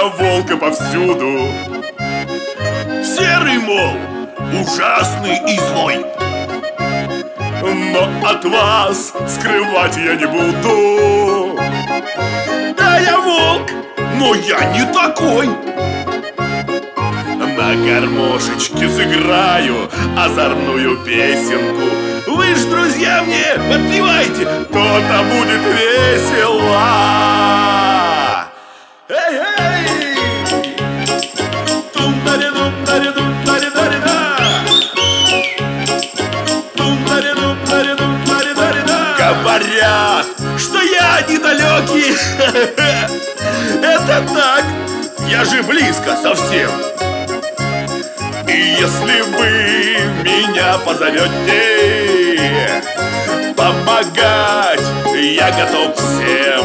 волка повсюду. Серый, мол, ужасный и злой, но от вас скрывать я не буду. Да, я волк, но я не такой. На гармошечке сыграю озорную песенку. Вы ж, друзья, мне подпевайте, то-то будет весело. Эй-эй! Тум-дари-дум-дари-дум-дари-дари-да. Тум-дари-дум-дари-дум-дари-дари-да. Говорят, что я недалекий. Это так, я же близко совсем. И если вы меня позовете, помогать я готов всем.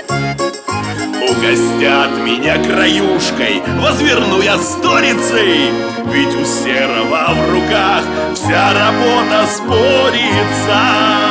Угостят меня краюшкой, возверну я сторицей, ведь у Серого в руках вся работа спорится.